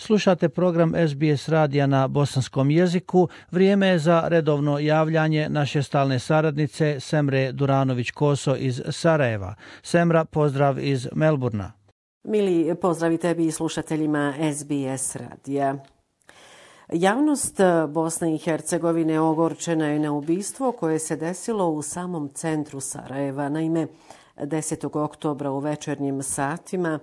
Slušate program SBS radija na bosanskom jeziku. Vrijeme je za redovno javljanje naše stalne saradnice Semre Duranović-Koso iz Sarajeva. Semra, pozdrav iz Melburna. Mili, pozdravi tebi i slušateljima SBS radija. Javnost Bosne i Hercegovine ogorčena je na ubistvo koje se desilo u samom centru Sarajeva. Naime, 10. oktobra u večernjim satima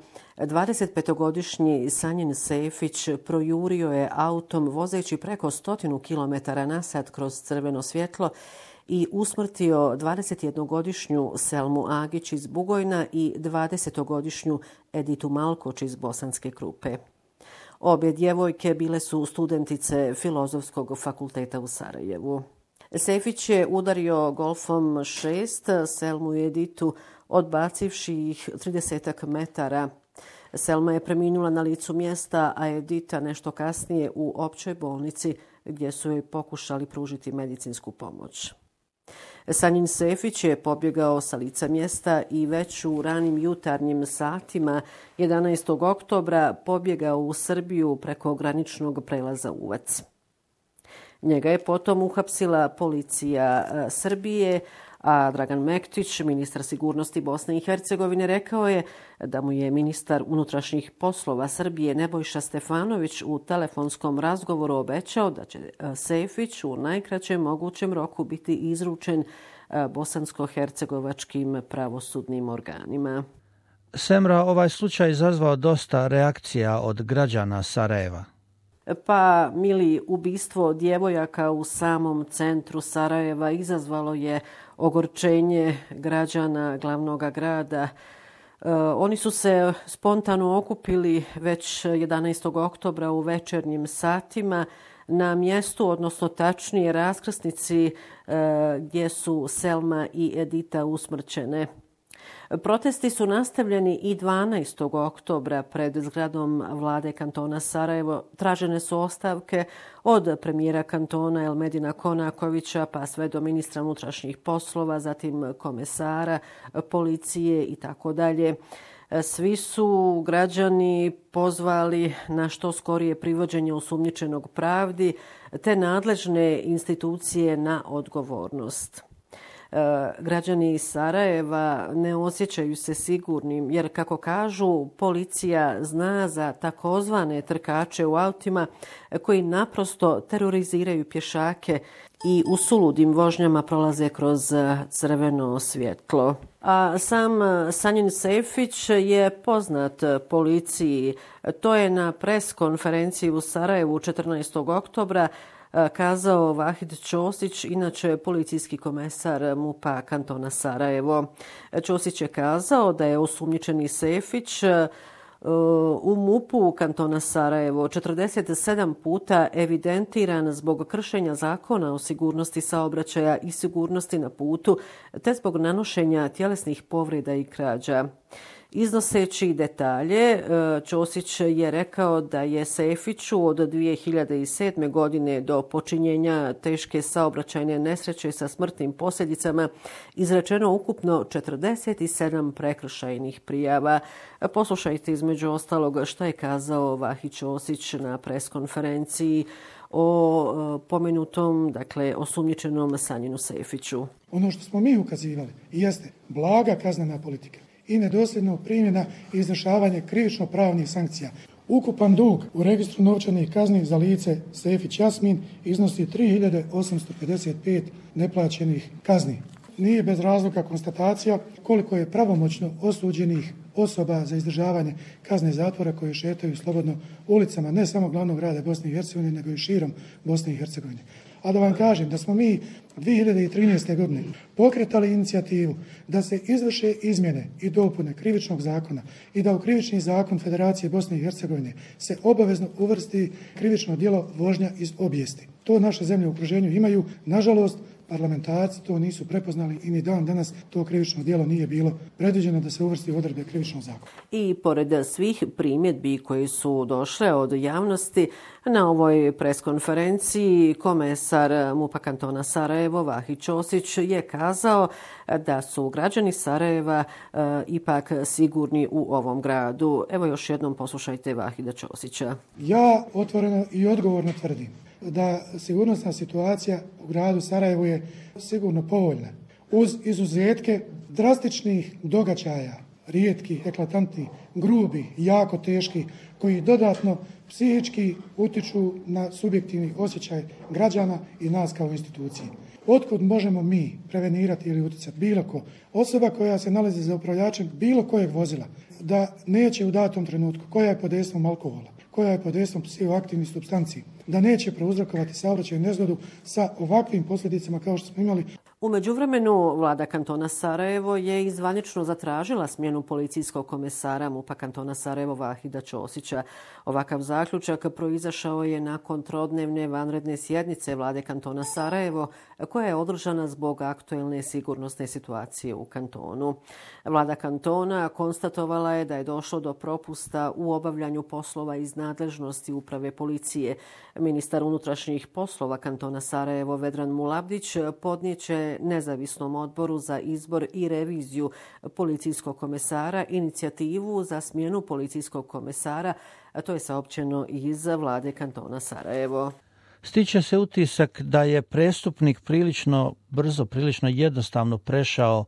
25-godišnji Sanjin Sefić projurio je autom vozeći preko 100 km na sat kroz crveno svjetlo i usmrtio 21-godišnju Selmu Agić iz Bugojna i 20-godišnju Editu Malkoč iz Bosanske Krupe. Obje djevojke bile su studentice Filozofskog fakulteta u Sarajevu. Sefić je udario golfom 6 Selmu i Editu, odbacivši ih 30 metara. Selma je preminula na licu mjesta, a Edita nešto kasnije u općoj bolnici gdje su joj pokušali pružiti medicinsku pomoć. Sanjin Sefić je pobjegao sa lica mjesta i već u ranim jutarnjim satima 11. oktobra pobjegao u Srbiju preko graničnog prelaza Uvac. Njega je potom uhapsila policija Srbije, a Dragan Mektić, ministar sigurnosti Bosne i Hercegovine, rekao je da mu je ministar unutrašnjih poslova Srbije Nebojša Stefanović u telefonskom razgovoru obećao da će Sefić u najkraćem mogućem roku biti izručen bosansko-hercegovačkim pravosudnim organima. Semra, ovaj slučaj izazvao dosta reakcija od građana Sarajeva. Pa, mili, ubistvo djevojaka u samom centru Sarajeva izazvalo je ogorčenje građana glavnog grada. Oni su se spontano okupili već 11. oktobra u večernjim satima na mjestu, odnosno tačnije raskrsnici gdje su Selma i Edita usmrćene. Protesti su nastavljeni i 12. oktobra pred zgradom vlade kantona Sarajevo. Tražene su ostavke od premijera kantona Elmedina Konakovića pa sve do ministra unutrašnjih poslova, zatim komesara, policije i tako dalje. Svi su građani pozvali na što skorije privođenje osumnjičenog pravdi te nadležne institucije na odgovornost. Građani Sarajeva ne osjećaju se sigurnim jer, kako kažu, policija zna za takozvane trkače u autima koji naprosto teroriziraju pješake i u suludim vožnjama prolaze kroz crveno svjetlo. A sam Sanjin Sefić je poznat policiji. To je na pres konferenciji u Sarajevu 14. oktobra kazao Vahid Ćosić, inače policijski komesar MUP-a kantona Sarajevo. Ćosić je kazao da je osumnjičeni Sefić u MUP-u kantona Sarajevo 47 puta evidentiran zbog kršenja zakona o sigurnosti saobraćaja i sigurnosti na putu, te zbog nanošenja tjelesnih povreda i krađa. Iznoseći detalje, Ćosić je rekao da je Sefiću od 2007. godine do počinjenja teške saobraćajne nesreće sa smrtnim posljedicama izrečeno ukupno 47 prekršajnih prijava. Poslušajte između ostalog što je kazao Vahid Ćosić na preskonferenciji o pomenutom, osumnjičenom Sanjinu Sefiću. Ono što smo mi ukazivali jeste blaga kaznena politika i nedosljedno primjena i izvršavanje krivično-pravnih sankcija. Ukupan dug u registru novčanih kazni za lice Sefić Jasmin iznosi 3855 neplaćenih kazni. Nije bez razloga konstatacija koliko je pravomoćno osuđenih osoba za izdržavanje kazne zatvora koje šetaju slobodno ulicama ne samo glavnog grada Bosne i Hercegovine, nego i širom Bosne i Hercegovine. A da vam kažem da smo mi 2013. godine pokretali inicijativu da se izvrše izmjene i dopune krivičnog zakona i da u krivični zakon Federacije Bosne i Hercegovine se obavezno uvrsti krivično djelo vožnja iz obijesti. To naše zemlje u okruženju imaju. Nažalost, parlamentarci to nisu prepoznali i ni dan danas to krivično djelo nije bilo predviđeno da se uvrsti u odredbe krivičnog zakona. I pored svih primjedbi koji su došle od javnosti, na ovoj preskonferenciji komesar MUP-a kantona Sarajevo Vahid Ćosić je kazao kazao da su građani Sarajeva ipak sigurni u ovom gradu. Evo još jednom poslušajte Vahida Ćosića. Ja otvoreno i odgovorno tvrdim da sigurnosna situacija u gradu Sarajevu je sigurno povoljna. Uz izuzetke drastičnih događaja, rijetkih, eklatantnih, grubih, jako teških, koji dodatno psihički utiču na subjektivni osjećaj građana i nas kao institucije. Otkud možemo mi prevenirati ili utjecati bilo ko? Osoba koja se nalazi za upravljačem bilo kojeg vozila, da neće u datom trenutku, koja je pod dejstvom alkohola, koja je pod dejstvom psihoaktivnih supstanci, da neće prouzrokovati saobraćajnu nezgodu sa ovakvim posljedicama kao što smo imali. U međuvremenu, vlada kantona Sarajevo je zvanično zatražila smjenu policijskog komesara MUP-a kantona Sarajevo Vahida Ćosića. Ovakav zaključak proizašao je nakon trodnevne vanredne sjednice vlade kantona Sarajevo, koja je održana zbog aktuelne sigurnosne situacije u kantonu. Vlada kantona konstatovala je da je došlo do propusta u obavljanju poslova iz nadležnosti uprave policije. Ministar unutrašnjih poslova kantona Sarajevo Vedran Mulabdić podnijeće nezavisnom odboru za izbor i reviziju policijskog komesara inicijativu za smjenu policijskog komesara, a to je saopćeno iz vlade kantona Sarajevo. Stiče se utisak da je prestupnik prilično brzo, prilično jednostavno prešao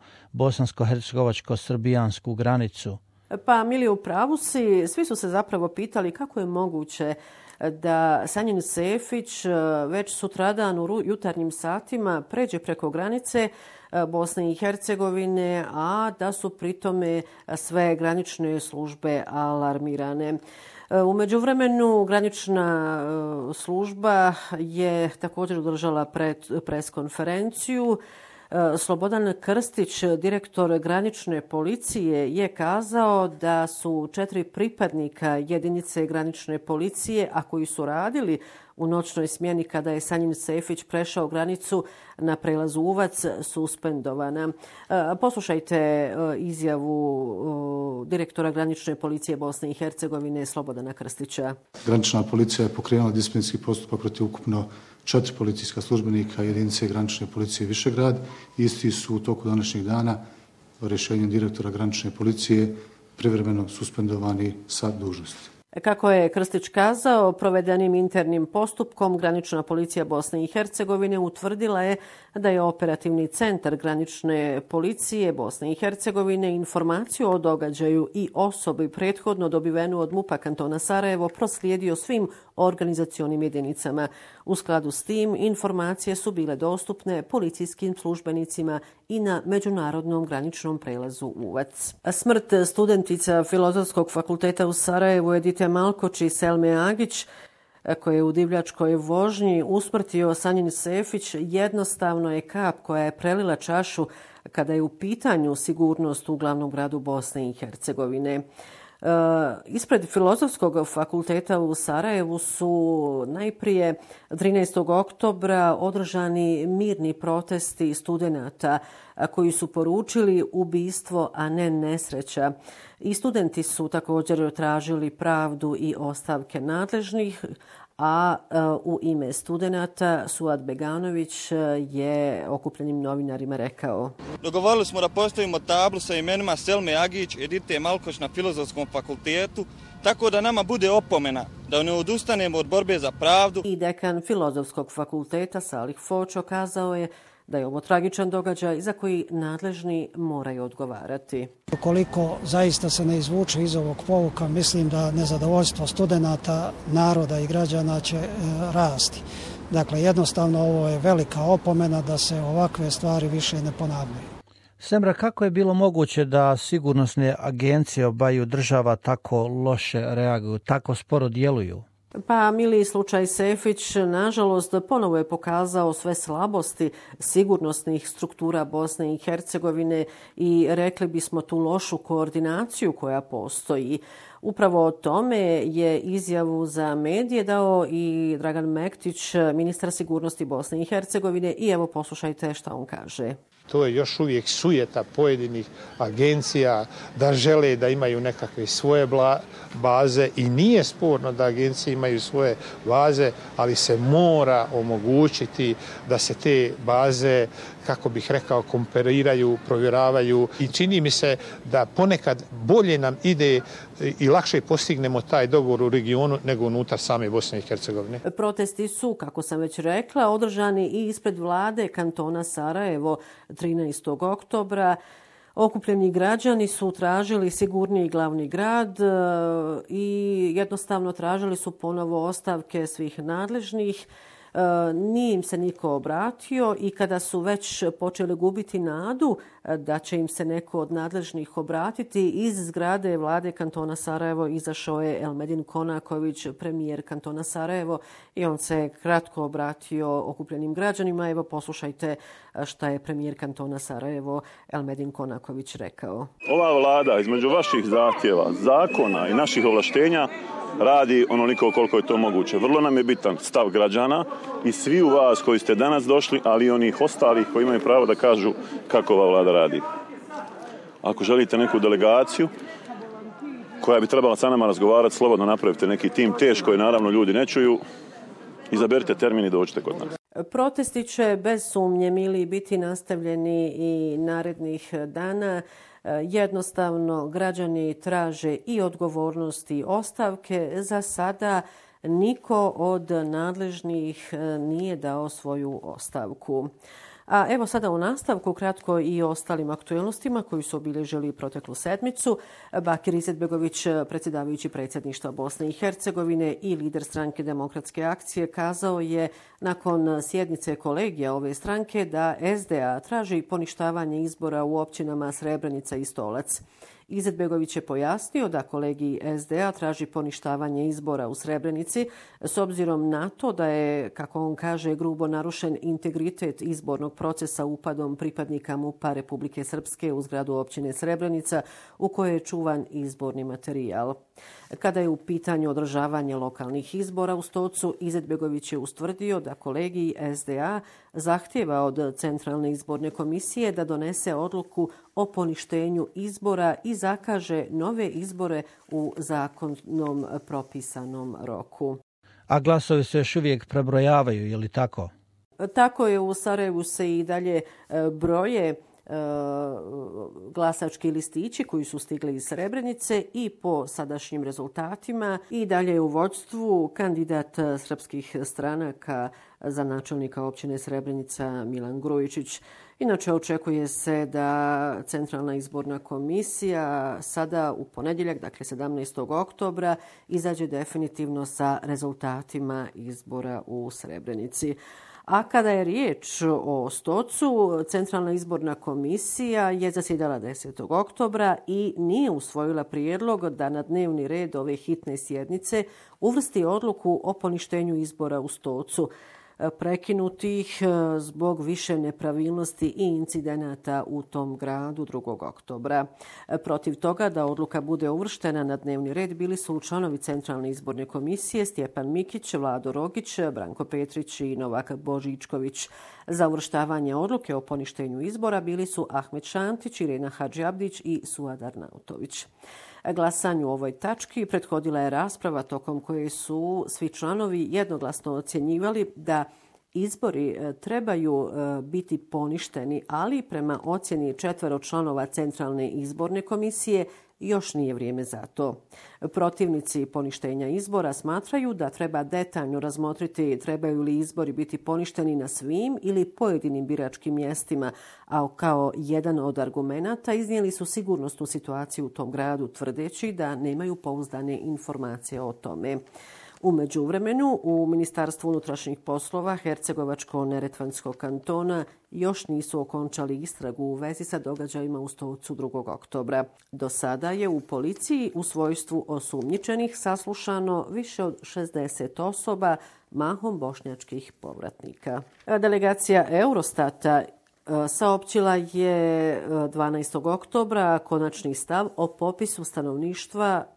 bosansko-hercegovačko-srbijansku granicu. Pa, Mili, u pravu si. Svi su se zapravo pitali kako je moguće da Sanjin Sefić već sutradan u jutarnjim satima pređe preko granice Bosne i Hercegovine, a da su pritome sve granične službe alarmirane. U međuvremenu granična služba je također održala preskonferenciju. Slobodan Krstić, direktor granične policije, je kazao da su 4 pripadnika jedinice granične policije, a koji su radili u noćnoj smjeni kada je Sanjin Sefić prešao granicu na prelazu Uvac, suspendovana. Poslušajte izjavu direktora granične policije Bosne i Hercegovine Slobodana Krstića. Granična policija je pokrenula disciplinski postupak protiv ukupno 4 policijska službenika jedinice granične policije Višegrad. Isti su u toku današnjeg dana rješenjem direktora granične policije privremeno suspendovani sa dužnosti. Kako je Krstić kazao, provedenim internim postupkom granična policija Bosne i Hercegovine utvrdila je da je operativni centar granične policije Bosne i Hercegovine informaciju o događaju i osobi prethodno dobivenu od MUP-a kantona Sarajevo proslijedio svim organizacionim jedinicama. U skladu s tim informacije su bile dostupne policijskim službenicima i na međunarodnom graničnom prelazu Uvac. Smrt studentica Filozofskog fakulteta u Sarajevu Edite Malkoč i Selme Agić, koje je u divljačkoj vožnji usmrtio Sanjin Sefić, jednostavno je kap koja je prelila čašu kada je u pitanju sigurnost u glavnom gradu Bosne i Hercegovine. Ispred Filozofskog fakulteta u Sarajevu su najprije 13. oktobra održani mirni protesti studenata koji su poručili ubistvo, a ne nesreća. I studenti su također tražili pravdu i ostavke nadležnih, a u ime studenata Suad Beganović je okupljenim novinarima rekao: Dogovorili smo da postavimo tablu sa imenima Selme Agić, Edite Malkoč na Filozofskom fakultetu, tako da nama bude opomena da ne odustanemo od borbe za pravdu. I dekan Filozofskog fakulteta Salih Fočo kazao je da je ovo tragičan događaj za koji nadležni moraju odgovarati. Ukoliko zaista se ne izvuče iz ovog pouka, mislim da nezadovoljstvo studenata, naroda i građana će rasti. Dakle, jednostavno ovo je velika opomena da se ovakve stvari više ne ponavljaju. Semra, kako je bilo moguće da sigurnosne agencije obaju država tako loše reaguju, tako sporo djeluju? Pa, Mili, slučaj Sefić, nažalost, ponovo je pokazao sve slabosti sigurnosnih struktura Bosne i Hercegovine i rekli bismo tu lošu koordinaciju koja postoji. Upravo o tome je izjavu za medije dao i Dragan Mektić, ministar sigurnosti Bosne i Hercegovine, i evo poslušajte šta on kaže. To je još uvijek sujeta pojedinih agencija da žele da imaju nekakve svoje baze i nije sporno da agencije imaju svoje baze, ali se mora omogućiti da se te baze, kako bih rekao, kompariraju, provjeravaju i čini mi se da ponekad bolje nam ide i lakše postignemo taj dogovor u regionu nego unutar same Bosne i Hercegovine. Protesti su, kako sam već rekla, održani i ispred vlade kantona Sarajevo 13. oktobra. Okupljeni građani su tražili sigurniji glavni grad i jednostavno tražili su ponovo ostavke svih nadležnih. Nije im se niko obratio i kada su već počeli gubiti nadu da će im se neko od nadležnih obratiti, iz zgrade vlade kantona Sarajevo izašao je Elmedin Konaković, premijer kantona Sarajevo, i on se kratko obratio okupljenim građanima. Evo poslušajte šta je premijer kantona Sarajevo Elmedin Konaković rekao. Ova vlada između vaših zahtjeva, zakona i naših ovlaštenja radi onoliko koliko je to moguće. Vrlo nam je bitan stav građana i svi u vas koji ste danas došli, ali i onih ostalih koji imaju pravo da kažu kako ova vlada radi. Ako želite neku delegaciju koja bi trebala sa nama razgovarati, slobodno napravite neki tim. Teško je, naravno, ljudi ne čuju. Izaberite termin i dođite kod nas. Protesti će bez sumnje, Mili, biti nastavljeni i narednih dana. Jednostavno, građani traže i odgovornosti i ostavke. Za sada niko od nadležnih nije dao svoju ostavku. A evo sada u nastavku kratko i o ostalim aktualnostima koji su obilježili proteklu sedmicu. Bakir Izetbegović, predsjedavajući predsjedništva Bosne i Hercegovine i lider stranke Demokratske akcije, kazao je nakon sjednice kolegija ove stranke da SDA traži poništavanje izbora u općinama Srebrenica i Stolac. Izetbegović je pojasnio da kolegij SDA traži poništavanje izbora u Srebrenici s obzirom na to da je, kako on kaže, grubo narušen integritet izbornog procesa upadom pripadnika MUP-a Republike Srpske u zgradu općine Srebrenica u kojoj je čuvan izborni materijal. Kada je u pitanju održavanje lokalnih izbora u Stocu, Izetbegović je ustvrdio da kolegij SDA zahtjeva od Centralne izborne komisije da donese odluku o poništenju izbora i zakaže nove izbore u zakonom propisanom roku. A glasovi se još uvijek prebrojavaju, je li tako? Tako je, u Sarajevu se i dalje broje glasački listići koji su stigli iz Srebrenice i po sadašnjim rezultatima i dalje je u vođstvu kandidat srpskih stranaka za načelnika općine Srebrenica Milan Grujičić. Inače, očekuje se da Centralna izborna komisija sada u ponedjeljak, dakle 17. oktobra, izađe definitivno sa rezultatima izbora u Srebrenici. A kada je riječ o Stocu, Centralna izborna komisija je zasjedala 10. oktobra i nije usvojila prijedlog da na dnevni red ove hitne sjednice uvrsti odluku o poništenju izbora u Stocu, prekinutih zbog više nepravilnosti i incidenata u tom gradu 2. oktobra. Protiv toga da odluka bude uvrštena na dnevni red bili su članovi Centralne izborne komisije Stjepan Mikić, Vlado Rogić, Branko Petrić i Novak Božičković. Za uvrštavanje odluke o poništenju izbora bili su Ahmet Šantić, Irena Hadžiabdić i Suad Arnautović. Glasanju u ovoj tački prethodila je rasprava tokom koje su svi članovi jednoglasno ocjenjivali da izbori trebaju biti poništeni, ali prema ocjeni 4 članova Centralne izborne komisije još nije vrijeme za to. Protivnici poništenja izbora smatraju da treba detaljno razmotriti trebaju li izbori biti poništeni na svim ili pojedinim biračkim mjestima, a kao jedan od argumenata iznijeli su sigurnosnu situaciju u tom gradu, tvrdeći da nemaju pouzdane informacije o tome. U međuvremenu, u Ministarstvu unutrašnjih poslova Hercegovačko-neretvanskog kantona još nisu okončali istragu u vezi sa događajima u Stocu 2. oktobra. Do sada je u policiji u svojstvu osumnjičenih saslušano više od 60 osoba, mahom bošnjačkih povratnika. Delegacija Eurostata saopćila je 12. oktobra konačni stav o popisu stanovništva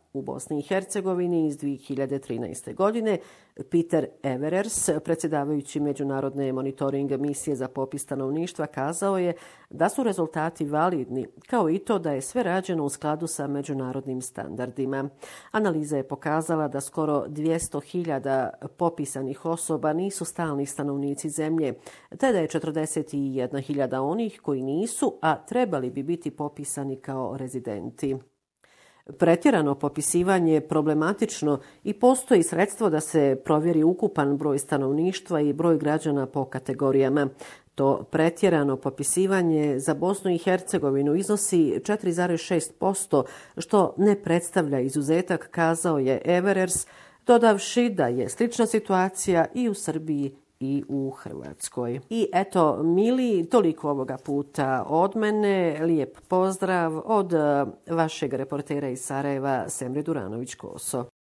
u Bosni i Hercegovini iz 2013. godine. Peter Everers, predsjedavajući Međunarodne monitoring misije za popis stanovništva, kazao je da su rezultati validni, kao i to da je sve rađeno u skladu sa međunarodnim standardima. Analiza je pokazala da skoro 200.000 popisanih osoba nisu stalni stanovnici zemlje, te da je 41.000 onih koji nisu, a trebali bi biti popisani kao rezidenti. Pretjerano popisivanje je problematično i postoji sredstvo da se provjeri ukupan broj stanovništva i broj građana po kategorijama. To pretjerano popisivanje za Bosnu i Hercegovinu iznosi 4,6%, što ne predstavlja izuzetak, kazao je Everers, dodavši da je slična situacija i u Srbiji i u Hrvatskoj. I eto, mili, toliko ovoga puta od mene. Lijep pozdrav od vašeg reportera iz Sarajeva, Semre Duranović-Koso.